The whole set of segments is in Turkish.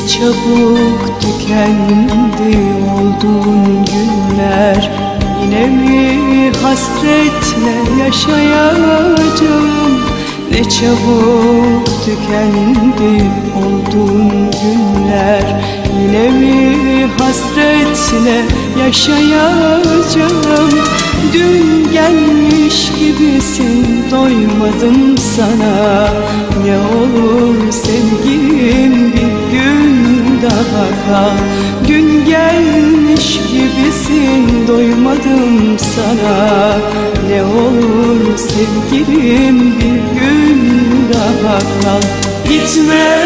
çabuk tükendi olduğun günler. Yine mi hasretle yaşayacağım? Ne çabuk tükendi olduğun günler. Yine mi hasretle yaşayacağım? Dün gelmiş gibisin, doymadım sana. Ne olur sevgilim bir gün daha kal. Gün gelmiş gibisin, doymadım sana. Ne olur sevgilim bir gün daha kal. Gitme,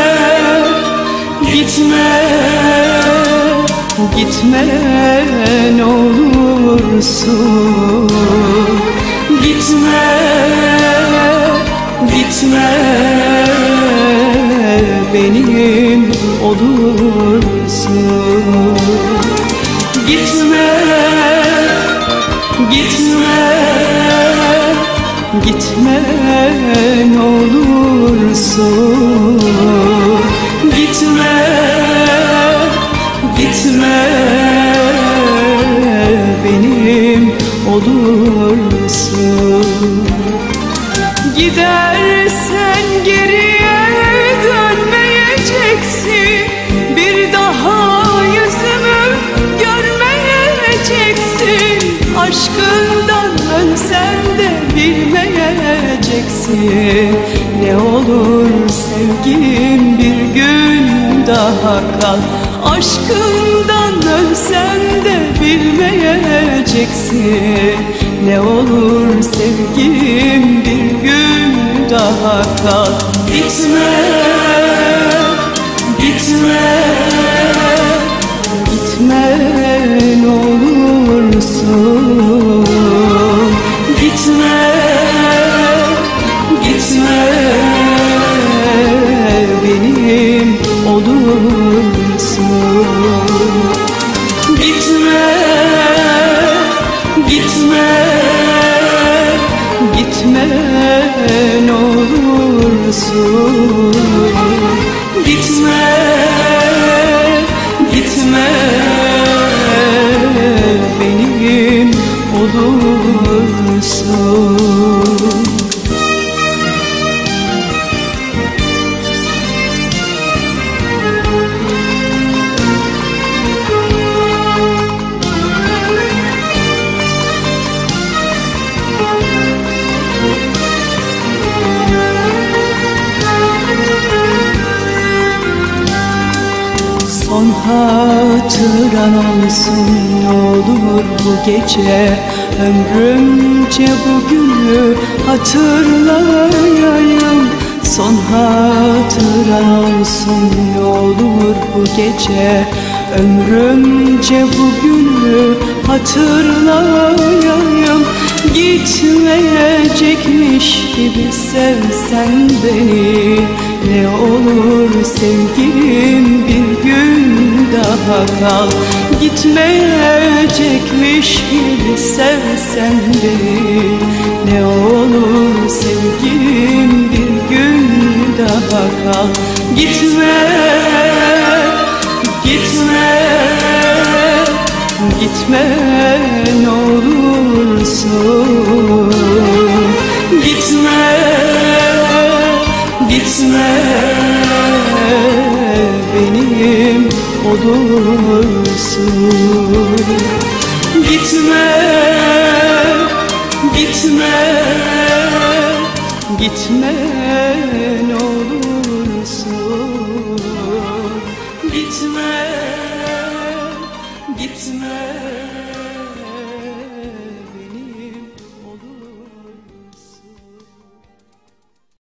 gitme, gitme ne olursun. Gitme, gitme, benim olursun. Gitme, gitme, gitme ne olursun. Gitme, gitme, benim olursun. Gidersen geriye dönmeyeceksin, bir daha yüzümü görmeyeceksin. Aşkından ölsen de bilmeyeceksin. Ne olur sevgilim bir gün daha kal. Aşkından ölsen de bilmeyeceksin. Ne olur sevgilim bir gün daha kal. Gitme, gitme, gitme ne olursun. Gitme, gitme, benim olursun. Gitme, gitme, gitme ne olursun. Gitme, gitme, benim olursun. Son hatıran olsun ne olur bu gece. Ömrümce bugünü hatırlayayım. Son hatıran olsun ne olur bu gece. Ömrümce bugünü hatırlayayım. Gitmeyecekmiş gibi sevsen beni. Ne olur sevgilim bir gün daha kal. Gitmeyecekmiş gibi sevsen beni. Ne olur sevgilim bir gün daha kal. Gitme, gitme, gitme ne olursun. Gitme, gitme, benim olursun. Gitme, gitme, gitme ne olursun. Gitme, gitme.